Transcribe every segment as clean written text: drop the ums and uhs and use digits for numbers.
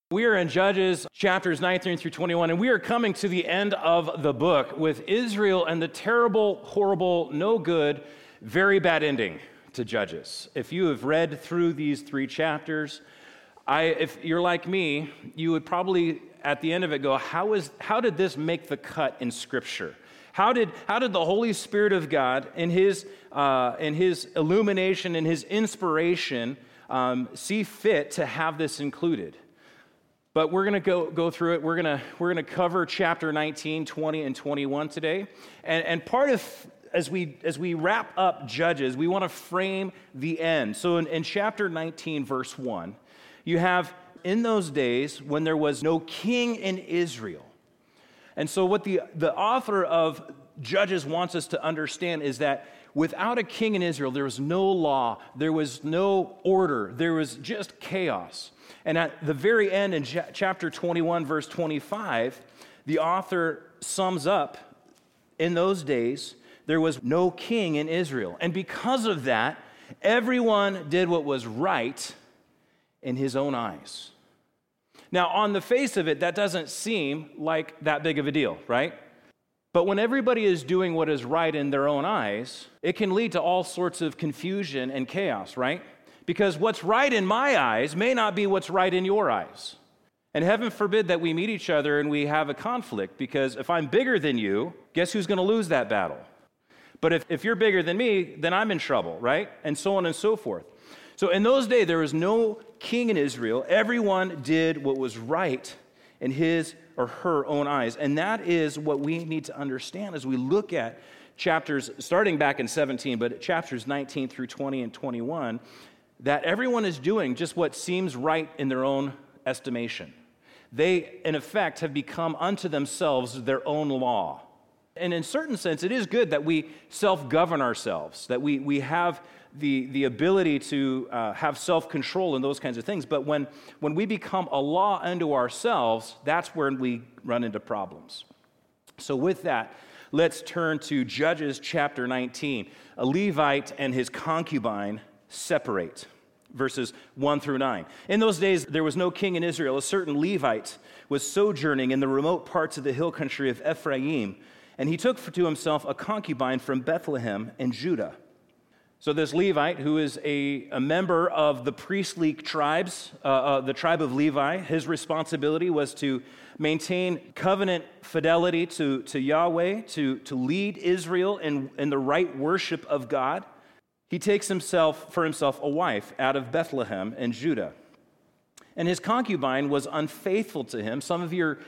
We are in Judges chapters 19 through 21, and we are coming to the end of the book with Israel and the terrible, horrible, no good, very bad ending to Judges. If you have read through these 3 chapters, if you're like me, you would probably at the end of it go, how did this make the cut in Scripture? How did the Holy Spirit of God, in His illumination and His inspiration, see fit to have this included? But we're going to go through it. We're going to cover chapter 19, 20, and 21 today. And part of, as we wrap up Judges, we want to frame the end. So in chapter 19, verse 1, you have, in those days when there was no king in Israel. And so what the author of Judges wants us to understand is that without a king in Israel, there was no law, there was no order, there was just chaos. And at the very end, in chapter 21, verse 25, the author sums up, in those days, there was no king in Israel. And because of that, everyone did what was right in his own eyes. Now, on the face of it, that doesn't seem like that big of a deal, right? But when everybody is doing what is right in their own eyes, it can lead to all sorts of confusion and chaos, right? Because what's right in my eyes may not be what's right in your eyes. And heaven forbid that we meet each other and we have a conflict, because if I'm bigger than you, guess who's going to lose that battle? But if you're bigger than me, then I'm in trouble, right? And so on and so forth. So in those days, there was no king in Israel. Everyone did what was right in his or her own eyes. And that is what we need to understand as we look at chapters, starting back in 17, but chapters 19 through 20 and 21, that everyone is doing just what seems right in their own estimation. They, in effect, have become unto themselves their own law. And in a certain sense, it is good that we self-govern ourselves, that we have the ability to have self-control and those kinds of things. But when we become a law unto ourselves, that's where we run into problems. So with that, let's turn to Judges chapter 19. A Levite and his concubine separate, verses 1 through 9. In those days, there was no king in Israel. A certain Levite was sojourning in the remote parts of the hill country of Ephraim, and he took to himself a concubine from Bethlehem in Judah. So this Levite, who is a member of the priestly tribes, the tribe of Levi, his responsibility was to maintain covenant fidelity to Yahweh, to lead Israel in the right worship of God. He takes for himself a wife out of Bethlehem in Judah. And his concubine was unfaithful to him. Some of your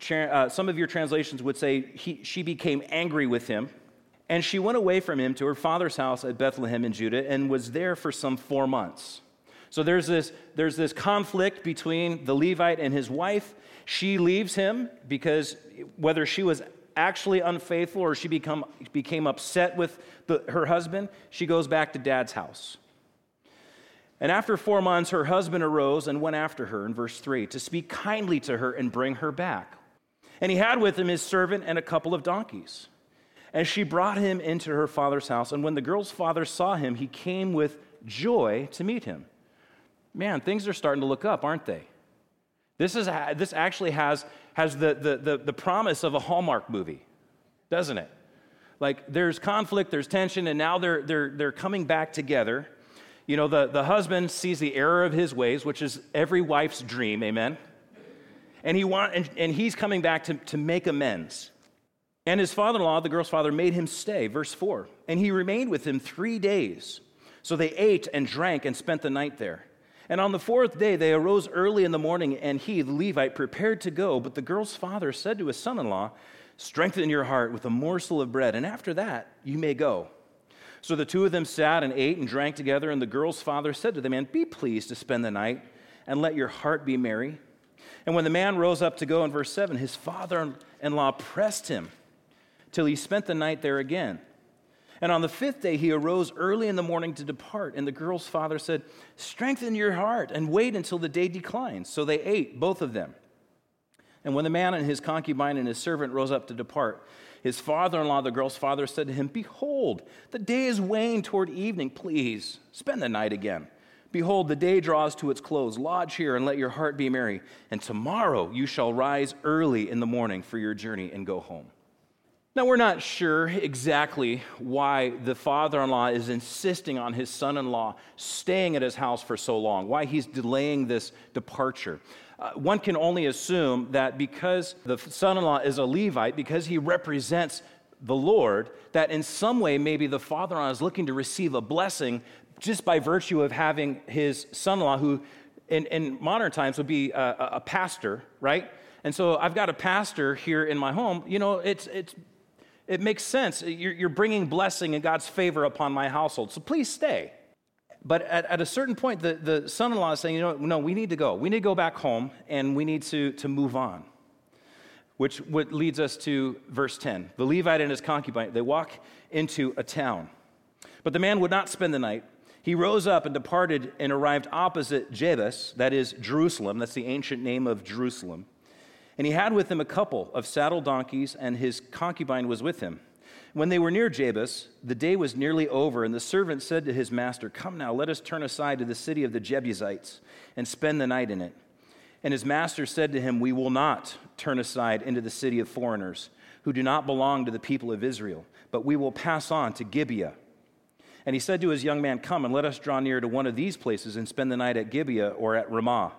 translations would say she became angry with him. And she went away from him to her father's house at Bethlehem in Judah and was there for some 4 months. So there's this conflict between the Levite and his wife. She leaves him because whether she was actually unfaithful or she became upset with her husband, she goes back to dad's house. And after 4 months, her husband arose and went after her, in verse 3, to speak kindly to her and bring her back. And he had with him his servant and a couple of donkeys. And she brought him into her father's house. And when the girl's father saw him, he came with joy to meet him. Man, things are starting to look up, aren't they? This actually has the promise of a Hallmark movie, doesn't it? Like there's conflict, there's tension, and now they're coming back together. You know, the husband sees the error of his ways, which is every wife's dream, amen? And he's coming back to make amends. And his father-in-law, the girl's father, made him stay, verse 4. And he remained with him 3 days. So they ate and drank and spent the night there. And on the 4th day, they arose early in the morning, and he, the Levite, prepared to go. But the girl's father said to his son-in-law, "Strengthen your heart with a morsel of bread, and after that you may go." So the 2 of them sat and ate and drank together, and the girl's father said to the man, "Be pleased to spend the night, and let your heart be merry." And when the man rose up to go, in verse 7, his father-in-law pressed him till he spent the night there again. And on the 5th day he arose early in the morning to depart, and the girl's father said, "Strengthen your heart and wait until the day declines." So they ate, both of them. And when the man and his concubine and his servant rose up to depart, his father-in-law, the girl's father, said to him, "Behold, the day is waning toward evening. Please spend the night again. Behold, the day draws to its close. Lodge here and let your heart be merry. And tomorrow you shall rise early in the morning for your journey and go home. Now, we're not sure exactly why the father-in-law is insisting on his son-in-law staying at his house for so long, why he's delaying this departure. One can only assume that because the son-in-law is a Levite, because he represents the Lord, that in some way maybe the father-in-law is looking to receive a blessing just by virtue of having his son-in-law, who in modern times would be a pastor, right? And so I've got a pastor here in my home. You know, it makes sense. You're bringing blessing and God's favor upon my household, so please stay. But at a certain point, the son-in-law is saying, no, we need to go. We need to go back home, and we need to move on. Which leads us to verse 10. The Levite and his concubine, they walk into a town. But the man would not spend the night. He rose up and departed and arrived opposite Jebus, that is Jerusalem. That's the ancient name of Jerusalem. And he had with him a couple of saddled donkeys, and his concubine was with him. When they were near Jebus, the day was nearly over, and the servant said to his master, "Come now, let us turn aside to the city of the Jebusites and spend the night in it." And his master said to him, "We will not turn aside into the city of foreigners who do not belong to the people of Israel, but we will pass on to Gibeah." And he said to his young man, "Come and let us draw near to one of these places and spend the night at Gibeah or at Ramah."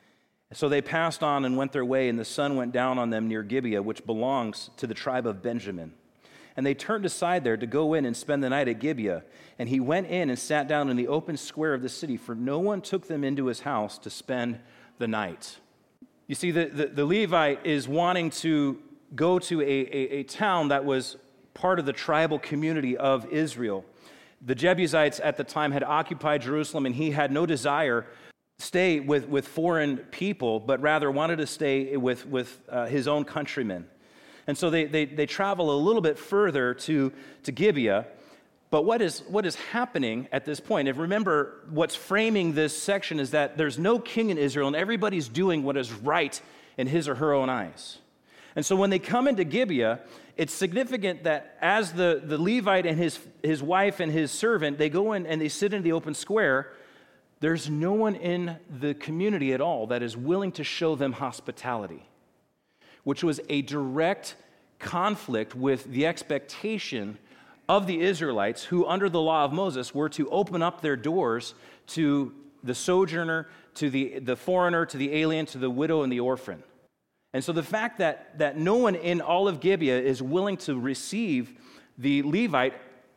So they passed on and went their way, and the sun went down on them near Gibeah, which belongs to the tribe of Benjamin. And they turned aside there to go in and spend the night at Gibeah. And he went in and sat down in the open square of the city, for no one took them into his house to spend the night. You see, the Levite is wanting to go to a town that was part of the tribal community of Israel. The Jebusites at the time had occupied Jerusalem, and he had no desire to stay with foreign people, but rather wanted to stay with his own countrymen. And so they travel a little bit further to Gibeah. But what is happening at this point? And remember, what's framing this section is that there's no king in Israel, and everybody's doing what is right in his or her own eyes. And so when they come into Gibeah, it's significant that as the Levite and his wife and his servant, they go in and they sit in the open square, there's no one in the community at all that is willing to show them hospitality, which was a direct conflict with the expectation of the Israelites, who under the law of Moses were to open up their doors to the sojourner, to the foreigner, to the alien, to the widow and the orphan. And so the fact that no one in all of Gibeah is willing to receive the Levite,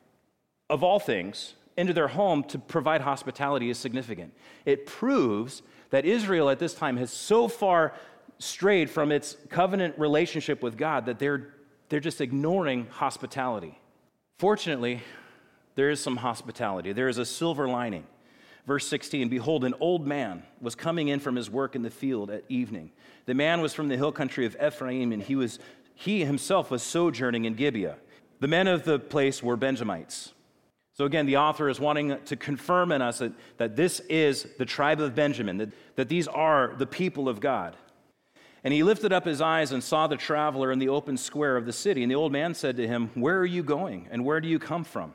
of all things, into their home to provide hospitality is significant. It proves that Israel at this time has so far strayed from its covenant relationship with God that they're just ignoring hospitality. Fortunately, there is some hospitality. There is a silver lining. Verse 16, "Behold, an old man was coming in from his work in the field at evening. The man was from the hill country of Ephraim, and he himself was sojourning in Gibeah. The men of the place were Benjamites." So again, the author is wanting to confirm in us that this is the tribe of Benjamin, that these are the people of God. And he lifted up his eyes and saw the traveler in the open square of the city. And the old man said to him, "Where are you going, and where do you come from?"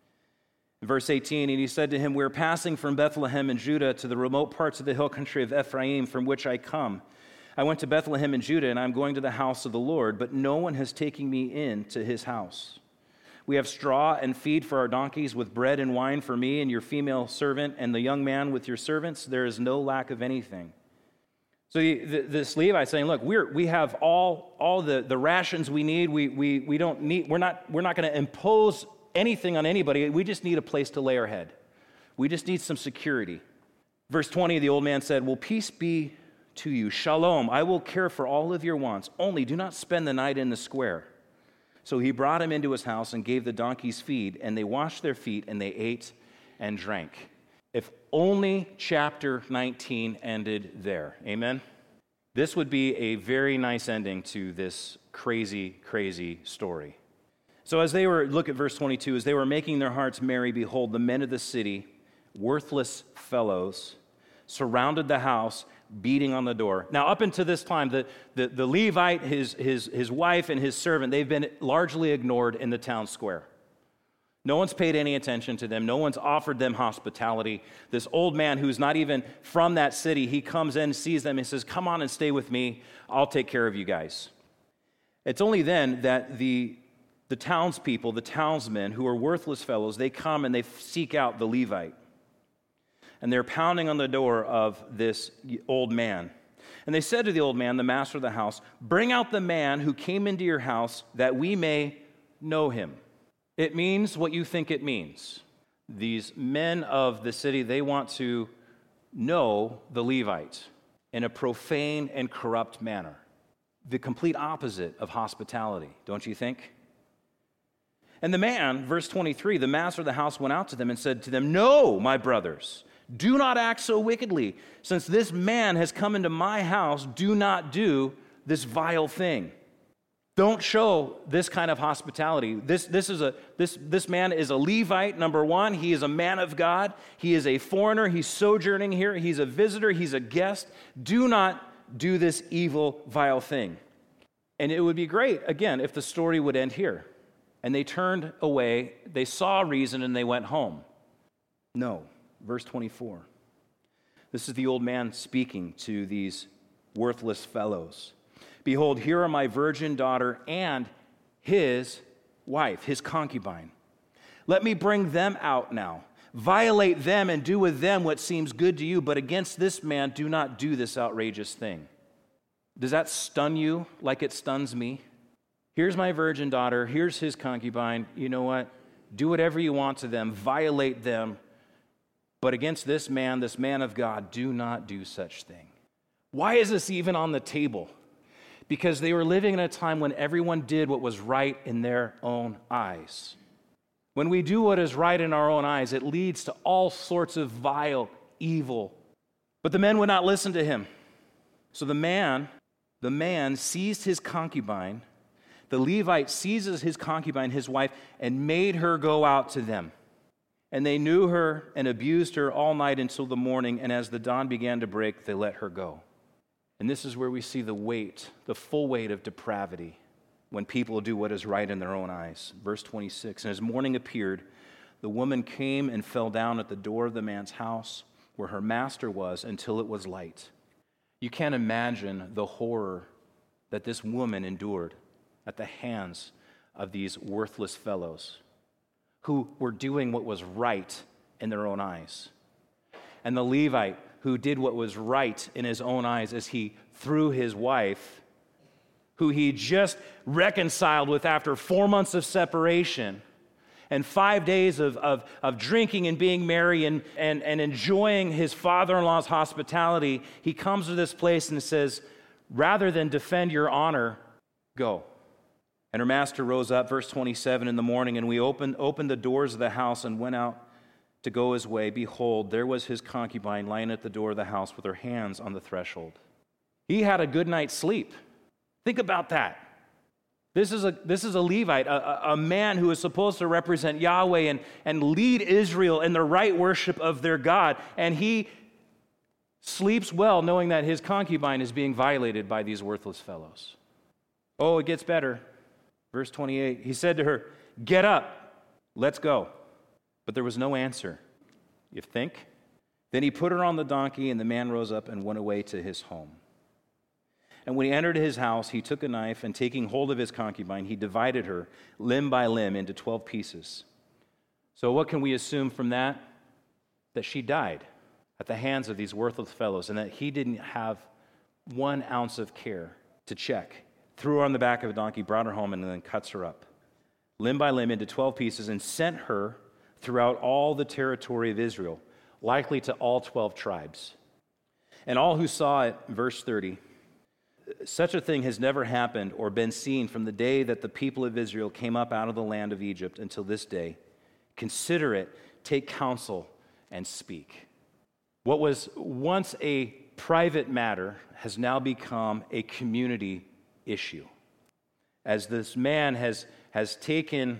Verse 18, "And he said to him, 'We're passing from Bethlehem in Judah to the remote parts of the hill country of Ephraim, from which I come. I went to Bethlehem in Judah, and I'm going to the house of the Lord, but no one has taken me in to his house. We have straw and feed for our donkeys, with bread and wine for me and your female servant, and the young man with your servants. There is no lack of anything.'" So this Levite saying, "Look, we have all the rations we need. We don't need. We're not going to impose anything on anybody. We just need a place to lay our head. We just need some security." Verse 20, the old man said, "Well, peace be to you. Shalom. I will care for all of your wants. Only do not spend the night in the square." So he brought him into his house and gave the donkeys feed, and they washed their feet, and they ate and drank. If only chapter 19 ended there. Amen? This would be a very nice ending to this crazy, crazy story. So look at verse 22, as they were making their hearts merry, behold, the men of the city, worthless fellows, surrounded the house, beating on the door. Now, up until this time, the Levite, his wife, and his servant, they've been largely ignored in the town square. No one's paid any attention to them. No one's offered them hospitality. This old man who's not even from that city, he comes in, sees them, and says, come on and stay with me. I'll take care of you guys. It's only then that the townspeople, the townsmen, who are worthless fellows, they come and they seek out the Levite. And they're pounding on the door of this old man. And they said to the old man, the master of the house, bring out the man who came into your house that we may know him. It means what you think it means. These men of the city, they want to know the Levite in a profane and corrupt manner. The complete opposite of hospitality, don't you think? And the man, verse 23, the master of the house went out to them and said to them, no, my brothers, do not act so wickedly. Since this man has come into my house, do not do this vile thing. Don't show this kind of hospitality. This man is a Levite, number one. He is a man of God. He is a foreigner. He's sojourning here. He's a visitor. He's a guest. Do not do this evil, vile thing. And it would be great, again, if the story would end here. And they turned away. They saw reason and they went home. No. Verse 24. This is the old man speaking to these worthless fellows. Behold, here are my virgin daughter and his wife, his concubine. Let me bring them out now. Violate them and do with them what seems good to you, but against this man do not do this outrageous thing. Does that stun you like it stuns me? Here's my virgin daughter, here's his concubine. You know what? Do whatever you want to them, violate them, but against this man of God, do not do such thing. Why is this even on the table? Because they were living in a time when everyone did what was right in their own eyes. When we do what is right in our own eyes, it leads to all sorts of vile evil. But the men would not listen to him. So the man seized his concubine. The Levite seizes his concubine, his wife, and made her go out to them. And they knew her and abused her all night until the morning, and as the dawn began to break, they let her go. And this is where we see the weight, the full weight of depravity when people do what is right in their own eyes. Verse 26, and as morning appeared, the woman came and fell down at the door of the man's house where her master was until it was light. You can't imagine the horror that this woman endured at the hands of these worthless fellows who were doing what was right in their own eyes. And the Levite who did what was right in his own eyes as he threw his wife, who he just reconciled with after 4 months of separation and 5 days of drinking and being merry and enjoying his father-in-law's hospitality, he comes to this place and says, rather than defend your honor, go. And her master rose up, verse 27, in the morning, and we opened the doors of the house and went out to go his way. Behold, there was his concubine lying at the door of the house with her hands on the threshold. He had a good night's sleep. Think about that. This is a Levite, a man who is supposed to represent Yahweh and lead Israel in the right worship of their God. And he sleeps well knowing that his concubine is being violated by these worthless fellows. Oh, it gets better. Verse 28, he said to her, get up, let's go. But there was no answer. You think? Then he put her on the donkey, and the man rose up and went away to his home. And when he entered his house, he took a knife, and taking hold of his concubine, he divided her limb by limb into 12 pieces. So what can we assume from that? That she died at the hands of these worthless fellows, and that he didn't have 1 ounce of care to check. Threw her on the back of a donkey, brought her home, and then cuts her up, limb by limb, into 12 pieces, and sent her throughout all the territory of Israel, likely to all 12 tribes. And all who saw it, verse 30, such a thing has never happened or been seen from the day that the people of Israel came up out of the land of Egypt until this day. Consider it, take counsel, and speak. What was once a private matter has now become a community issue. As this man has taken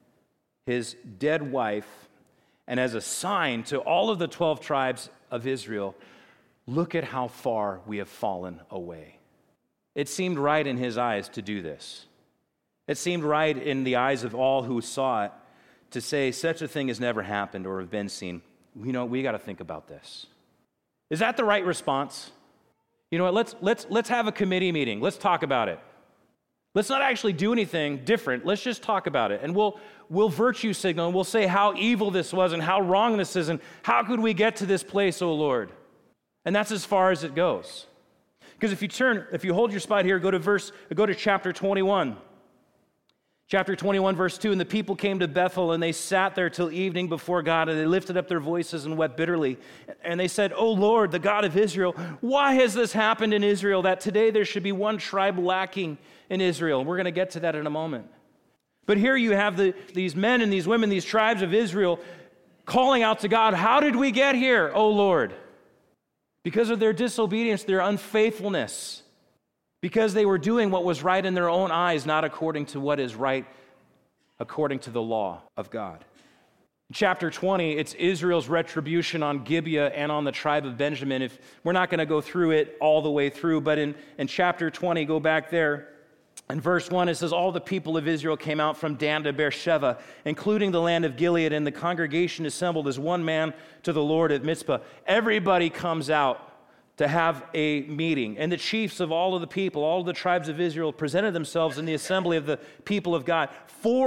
his dead wife, and as a sign to all of the 12 tribes of Israel, look at how far we have fallen away. It seemed right in his eyes to do this. It seemed right in the eyes of all who saw it to say such a thing has never happened or have been seen, we got to think about this. Is that the right response? You know what, let's have a committee meeting. Let's talk about it. Let's not actually do anything different. Let's just talk about it. And we'll virtue signal, and we'll say how evil this was and how wrong this is and how could we get to this place, O Lord? And that's as far as it goes. Because if you hold your spot here, go to chapter 21. Chapter 21, verse 2, and the people came to Bethel, and they sat there till evening before God, and they lifted up their voices and wept bitterly. And they said, O Lord, the God of Israel, why has this happened in Israel, that today there should be one tribe lacking in Israel? And we're going to get to that in a moment. But here you have these men and these women, these tribes of Israel, calling out to God, how did we get here, O Lord? Because of their disobedience, their unfaithfulness. Because they were doing what was right in their own eyes, not according to what is right according to the law of God. In chapter 20, it's Israel's retribution on Gibeah and on the tribe of Benjamin. We're not going to go through it all the way through, but in chapter 20, go back there. In verse 1, it says, all the people of Israel came out from Dan to Beersheba, including the land of Gilead, and the congregation assembled as one man to the Lord at Mizpah. Everybody comes out to have a meeting. And the chiefs of all of the people, all of the tribes of Israel, presented themselves in the assembly of the people of God.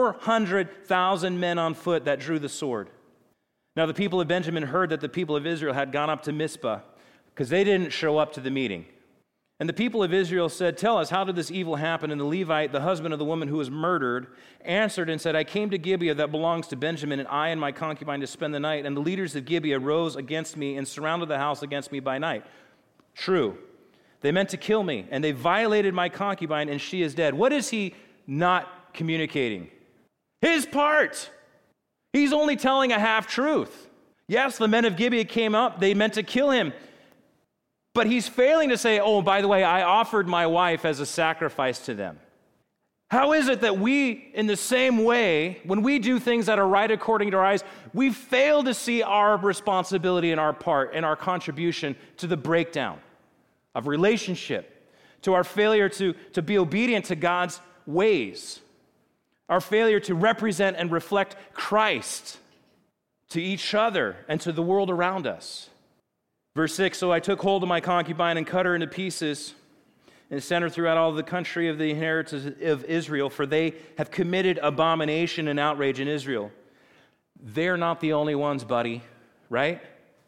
400,000 men on foot that drew the sword. Now the people of Benjamin heard that the people of Israel had gone up to Mizpah, because they didn't show up to the meeting. And the people of Israel said, tell us, how did this evil happen? And the Levite, the husband of the woman who was murdered, answered and said, I came to Gibeah that belongs to Benjamin, and I and my concubine to spend the night. And the leaders of Gibeah rose against me and surrounded the house against me by night. True. They meant to kill me, and they violated my concubine, and she is dead. What is he not communicating? His part. He's only telling a half-truth. Yes, the men of Gibeah came up. They meant to kill him. But he's failing to say, oh, by the way, I offered my wife as a sacrifice to them. How is it that we, in the same way, when we do things that are right according to our eyes, we fail to see our responsibility and our part and our contribution to the breakdown of relationship, to our failure to be obedient to God's ways, our failure to represent and reflect Christ to each other and to the world around us. Verse 6, so I took hold of my concubine and cut her into pieces and sent her throughout all the country of the inheritance of Israel, for they have committed abomination and outrage in Israel. They're not the only ones, buddy, right?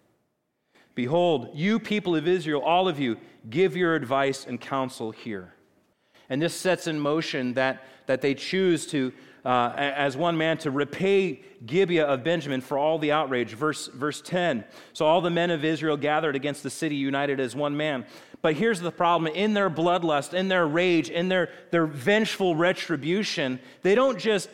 Behold, you people of Israel, all of you, give your advice and counsel here. And this sets in motion that they choose to, as one man, to repay Gibeah of Benjamin for all the outrage. Verse 10, so all the men of Israel gathered against the city, united as one man. But here's the problem. In their bloodlust, in their rage, in their vengeful retribution, they don't just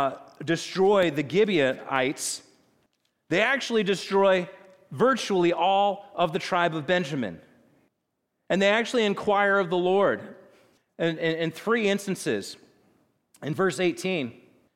destroy the Gibeonites. They actually destroy virtually all of the tribe of Benjamin. And they actually inquire of the Lord. In three instances. In verse 18,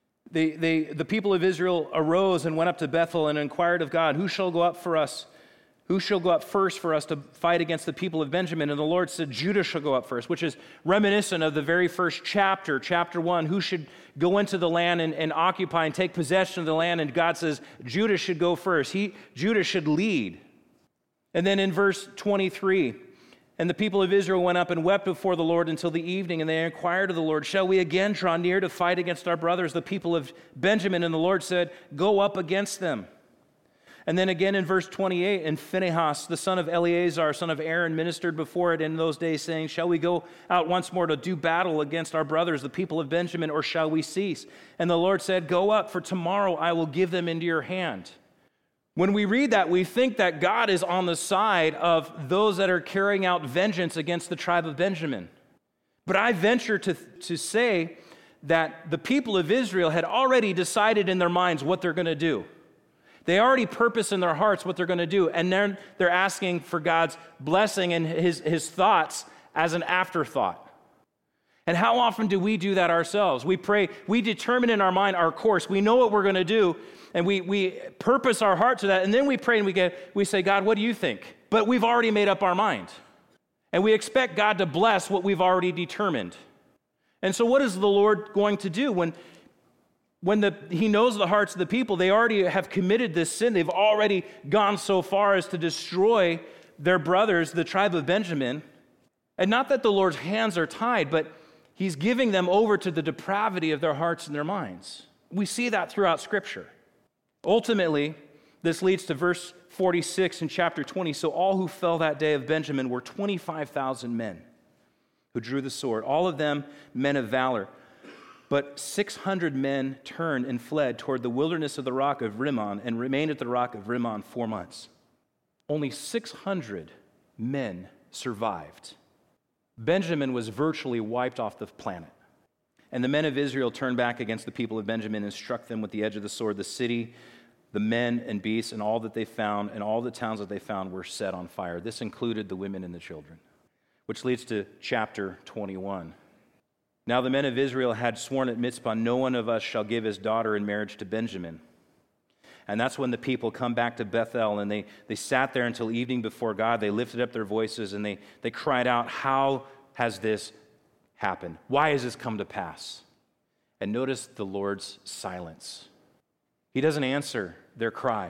the people of Israel arose and went up to Bethel and inquired of God, who shall go up for us? Who shall go up first for us to fight against the people of Benjamin? And the Lord said, Judah shall go up first, which is reminiscent of the very first chapter, chapter 1, who should go into the land and occupy and take possession of the land. And God says, Judah should go first. Judah should lead. And then in verse 23, and the people of Israel went up and wept before the Lord until the evening, and they inquired of the Lord, shall we again draw near to fight against our brothers, the people of Benjamin? And the Lord said, go up against them. And then again in verse 28, and Phinehas, the son of Eleazar, son of Aaron, ministered before it in those days, saying, shall we go out once more to do battle against our brothers, the people of Benjamin, or shall we cease? And the Lord said, go up, for tomorrow I will give them into your hand. When we read that, we think that God is on the side of those that are carrying out vengeance against the tribe of Benjamin. But I venture to say that the people of Israel had already decided in their minds what they're going to do. They already purpose in their hearts what they're going to do, and then they're asking for God's blessing and his thoughts as an afterthought. And how often do we do that ourselves? We pray, we determine in our mind our course, we know what we're going to do, and we purpose our heart to that, and then we pray and we say, God, what do you think? But we've already made up our mind. And we expect God to bless what we've already determined. And so what is the Lord going to do when when he knows the hearts of the people, they already have committed this sin. They've already gone so far as to destroy their brothers, the tribe of Benjamin. And not that the Lord's hands are tied, but he's giving them over to the depravity of their hearts and their minds. We see that throughout Scripture. Ultimately, this leads to verse 46 in chapter 20. So all who fell that day of Benjamin were 25,000 men who drew the sword, all of them men of valor. But 600 men turned and fled toward the wilderness of the rock of Rimmon and remained at the rock of Rimmon 4 months. Only 600 men survived. Benjamin was virtually wiped off the planet. And the men of Israel turned back against the people of Benjamin and struck them with the edge of the sword. The city, the men and beasts, and all that they found, and all the towns that they found were set on fire. This included the women and the children, which leads to chapter 21. Now the men of Israel had sworn at Mizpah, no one of us shall give his daughter in marriage to Benjamin. And that's when the people come back to Bethel, and they sat there until evening before God. They lifted up their voices, and they cried out, how has this happened? Why has this come to pass? And notice the Lord's silence. He doesn't answer their cry.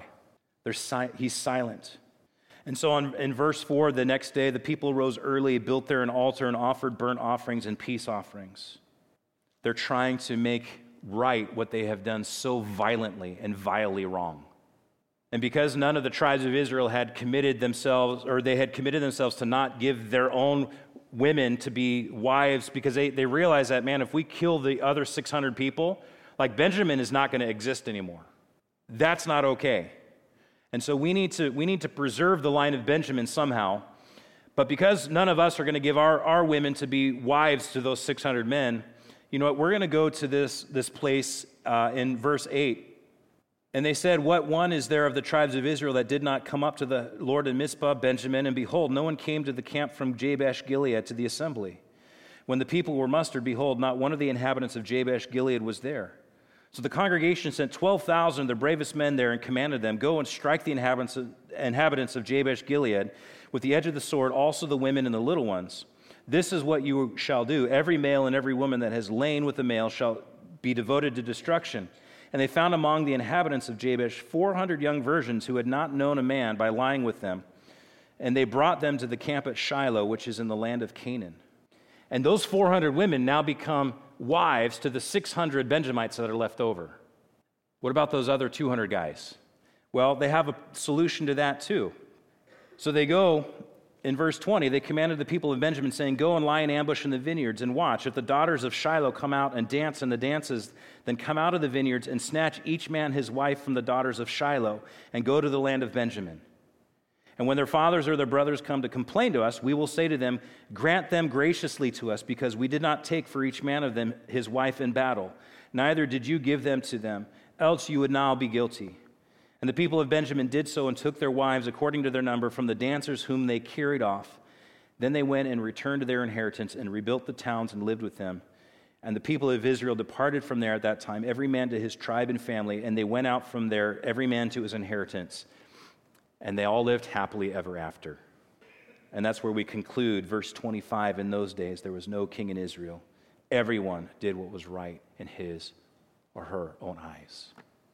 He's silent. And so in verse 4, the next day, the people rose early, built there an altar, and offered burnt offerings and peace offerings. They're trying to make right what they have done so violently and vilely wrong. And because none of the tribes of Israel had committed themselves, or they had committed themselves to not give their own women to be wives, because they realized that, man, if we kill the other 600 people, like Benjamin is not going to exist anymore. That's not okay. And so we need to preserve the line of Benjamin somehow. But because none of us are going to give our women to be wives to those 600 men, you know what? We're going to go to this place in verse 8. And they said, what one is there of the tribes of Israel that did not come up to the Lord in Mizpah, Benjamin? And behold, no one came to the camp from Jabesh Gilead to the assembly. When the people were mustered, behold, not one of the inhabitants of Jabesh Gilead was there. So the congregation sent 12,000 of the bravest men there and commanded them, go and strike the inhabitants of Jabesh Gilead with the edge of the sword, also the women and the little ones. This is what you shall do. Every male and every woman that has lain with a male shall be devoted to destruction. And they found among the inhabitants of Jabesh 400 young virgins who had not known a man by lying with them. And they brought them to the camp at Shiloh, which is in the land of Canaan. And those 400 women now become wives to the 600 Benjamites that are left over. What about those other 200 guys? Well, they have a solution to that too. So they go, in verse 20, they commanded the people of Benjamin, saying, go and lie in ambush in the vineyards and watch. If the daughters of Shiloh come out and dance in the dances, then come out of the vineyards and snatch each man his wife from the daughters of Shiloh and go to the land of Benjamin. And when their fathers or their brothers come to complain to us, we will say to them, grant them graciously to us, because we did not take for each man of them his wife in battle. Neither did you give them to them, else you would now be guilty. And the people of Benjamin did so and took their wives according to their number from the dancers whom they carried off. Then they went and returned to their inheritance and rebuilt the towns and lived with them. And the people of Israel departed from there at that time, every man to his tribe and family, and they went out from there, every man to his inheritance. And they all lived happily ever after. And that's where we conclude verse 25. In those days, there was no king in Israel. Everyone did what was right in his or her own eyes.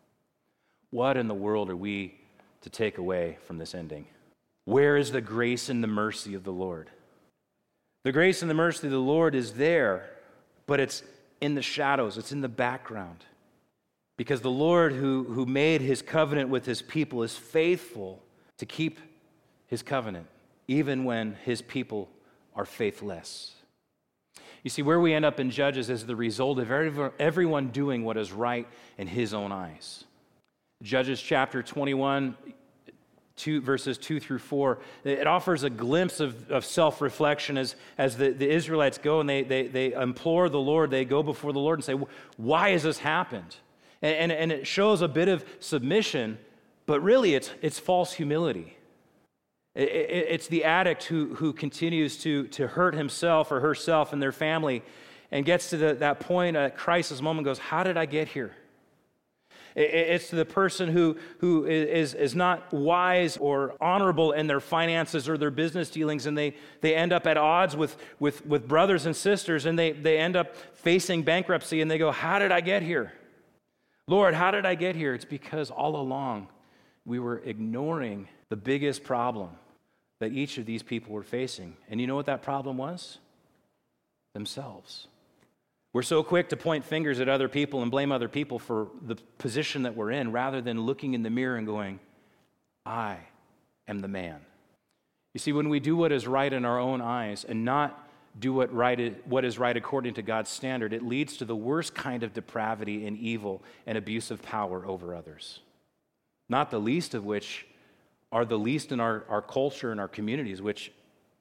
What in the world are we to take away from this ending? Where is the grace and the mercy of the Lord? The grace and the mercy of the Lord is there, but it's in the shadows. It's in the background. Because the Lord who made his covenant with his people is faithful to keep his covenant, even when his people are faithless. You see, where we end up in Judges is the result of everyone doing what is right in his own eyes. Judges chapter 21, verses 2 through 4, it offers a glimpse of self-reflection as the Israelites go and they implore the Lord. They go before the Lord and say, why has this happened? And it shows a bit of submission, but really it's false humility. It's the addict who continues to hurt himself or herself and their family and gets to that point, a crisis moment, goes, how did I get here? It's the person who is not wise or honorable in their finances or their business dealings, and they end up at odds with brothers and sisters, and they end up facing bankruptcy, and they go, how did I get here? Lord, how did I get here? It's because all along we were ignoring the biggest problem that each of these people were facing. And you know what that problem was? Themselves. We're so quick to point fingers at other people and blame other people for the position that we're in rather than looking in the mirror and going, I am the man. You see, when we do what is right in our own eyes and not do what is right according to God's standard, it leads to the worst kind of depravity and evil and abuse of power over others. Not the least of which are the least in our culture and our communities, which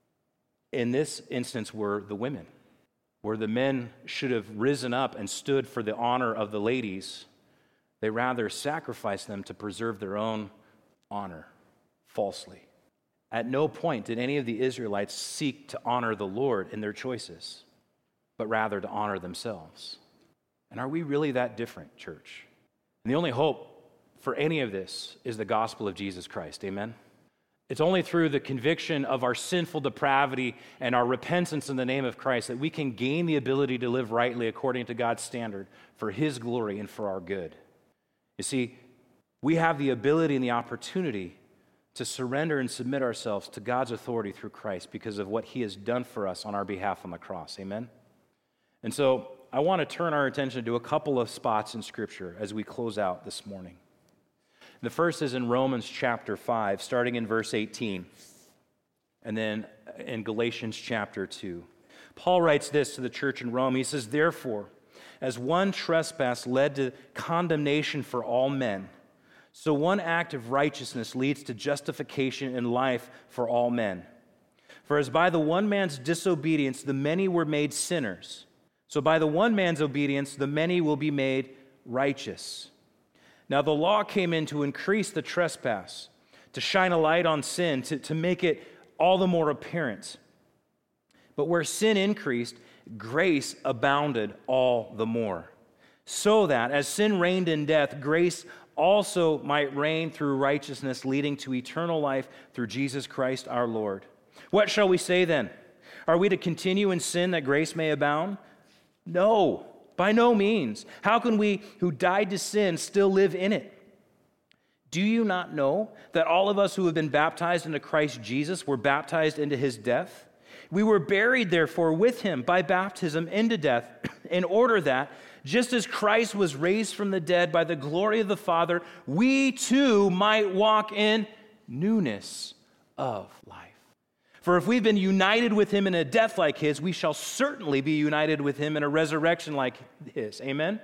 in this instance were the women. Where the men should have risen up and stood for the honor of the ladies, they rather sacrificed them to preserve their own honor falsely. At no point did any of the Israelites seek to honor the Lord in their choices, but rather to honor themselves. And are we really that different, church? And the only hope for any of this is the gospel of Jesus Christ. Amen? It's only through the conviction of our sinful depravity and our repentance in the name of Christ that we can gain the ability to live rightly according to God's standard for His glory and for our good. You see, we have the ability and the opportunity to surrender and submit ourselves to God's authority through Christ because of what He has done for us on our behalf on the cross. Amen? And so I want to turn our attention to a couple of spots in Scripture as we close out this morning. The first is in Romans chapter 5, starting in verse 18, and then in Galatians chapter 2. Paul writes this to the church in Rome. He says, therefore, as one trespass led to condemnation for all men, so one act of righteousness leads to justification and life for all men. For as by the one man's disobedience the many were made sinners, so by the one man's obedience the many will be made righteous. Now the law came in to increase the trespass, to shine a light on sin, to make it all the more apparent. But where sin increased, grace abounded all the more. So that, as sin reigned in death, grace also might reign through righteousness, leading to eternal life through Jesus Christ our Lord. What shall we say then? Are we to continue in sin that grace may abound? No. By no means. How can we who died to sin still live in it? Do you not know that all of us who have been baptized into Christ Jesus were baptized into His death? We were buried, therefore, with Him by baptism into death, in order that, just as Christ was raised from the dead by the glory of the Father, we too might walk in newness of life. For if we've been united with Him in a death like His, we shall certainly be united with Him in a resurrection like His. Amen?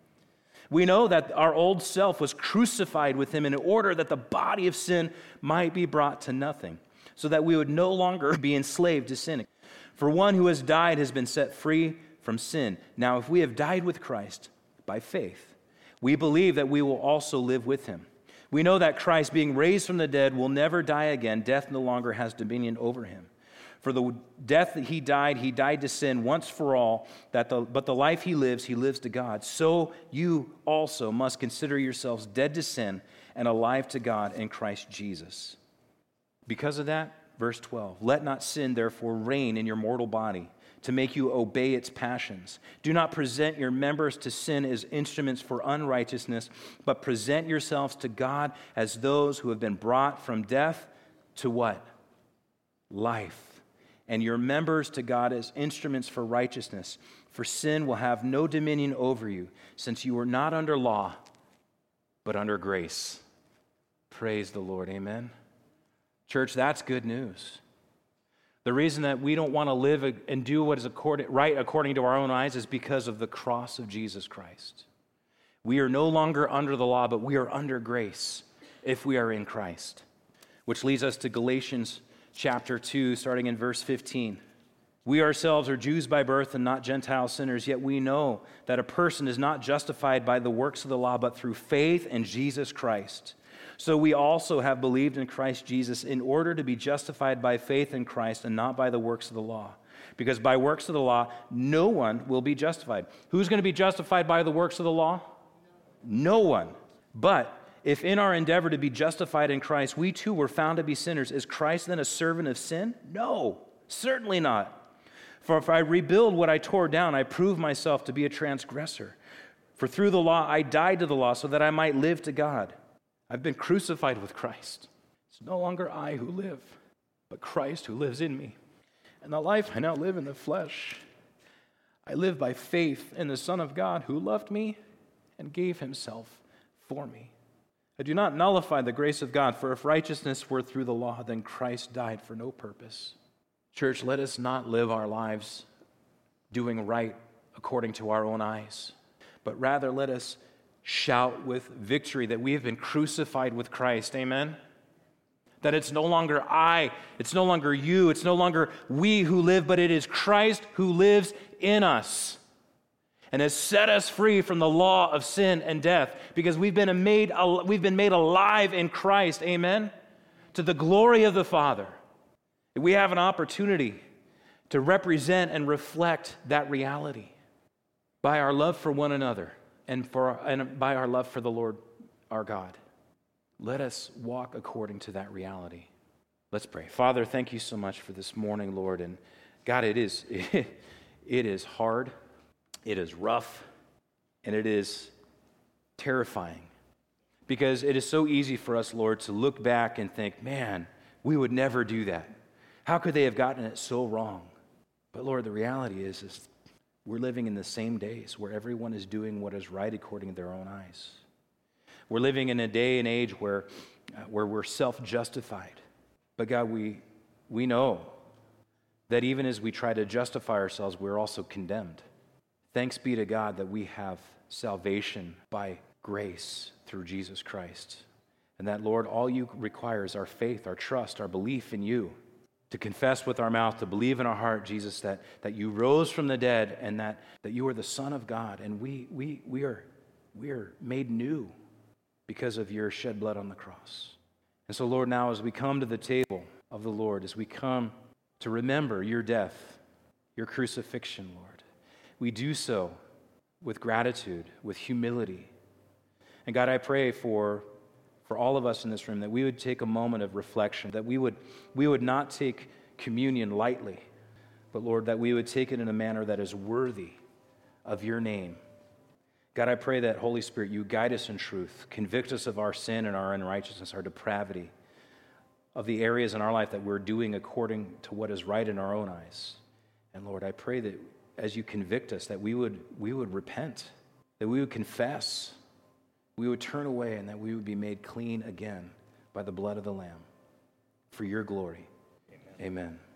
We know that our old self was crucified with Him in order that the body of sin might be brought to nothing, so that we would no longer be enslaved to sin. For one who has died has been set free from sin. Now, if we have died with Christ by faith, we believe that we will also live with Him. We know that Christ, being raised from the dead, will never die again. Death no longer has dominion over Him. For the death that He died to sin once for all, but the life He lives to God. So you also must consider yourselves dead to sin and alive to God in Christ Jesus. Because of that, verse 12, let not sin therefore reign in your mortal body, to make you obey its passions. Do not present your members to sin as instruments for unrighteousness, but present yourselves to God as those who have been brought from death to what? Life. And your members to God as instruments for righteousness. For sin will have no dominion over you, since you are not under law, but under grace. Praise the Lord. Amen. Church, that's good news. The reason that we don't want to live and do what is right according to our own eyes is because of the cross of Jesus Christ. We are no longer under the law, but we are under grace if we are in Christ. Which leads us to Galatians chapter 2, starting in verse 15. We ourselves are Jews by birth and not Gentile sinners, yet we know that a person is not justified by the works of the law, but through faith in Jesus Christ. So we also have believed in Christ Jesus in order to be justified by faith in Christ and not by the works of the law. Because by works of the law, no one will be justified. Who's going to be justified by the works of the law? No one. But if in our endeavor to be justified in Christ, we too were found to be sinners, is Christ then a servant of sin? No, certainly not. For if I rebuild what I tore down, I prove myself to be a transgressor. For through the law I died to the law so that I might live to God. I've been crucified with Christ. It's no longer I who live, but Christ who lives in me. And the life I now live in the flesh, I live by faith in the Son of God who loved me and gave himself for me. I do not nullify the grace of God, for if righteousness were through the law, then Christ died for no purpose. Church, let us not live our lives doing right according to our own eyes, but rather let us shout with victory that we have been crucified with Christ. Amen? That it's no longer I, it's no longer you, it's no longer we who live, but it is Christ who lives in us and has set us free from the law of sin and death, because we've been made alive in Christ. Amen? To the glory of the Father. We have an opportunity to represent and reflect that reality by our love for one another and by our love for the Lord our God. Let us walk according to that reality. Let's pray. Father, thank you so much for this morning, Lord. And God, it is hard, it is rough, and it is terrifying, because it is so easy for us, Lord, to look back and think, man, we would never do that. How could they have gotten it so wrong? But Lord, the reality is we're living in the same days where everyone is doing what is right according to their own eyes. We're living in a day and age where we're self-justified. But God, we know that even as we try to justify ourselves, we're also condemned. Thanks be to God that we have salvation by grace through Jesus Christ. And that, Lord, all you require is our faith, our trust, our belief in you, to confess with our mouth, to believe in our heart, Jesus, that you rose from the dead and that you are the Son of God. And we are made new because of your shed blood on the cross. And so, Lord, now as we come to the table of the Lord, as we come to remember your death, your crucifixion, Lord, we do so with gratitude, with humility. And God, I pray for all of us in this room that we would take a moment of reflection, that we would not take communion lightly, but Lord, that we would take it in a manner that is worthy of your name. God, I pray that, Holy Spirit, you guide us in truth, convict us of our sin and our unrighteousness, our depravity, of the areas in our life that we're doing according to what is right in our own eyes. And Lord, I pray that as you convict us, that we would repent, that we would confess, we would turn away, and that we would be made clean again by the blood of the Lamb for your glory. Amen. Amen.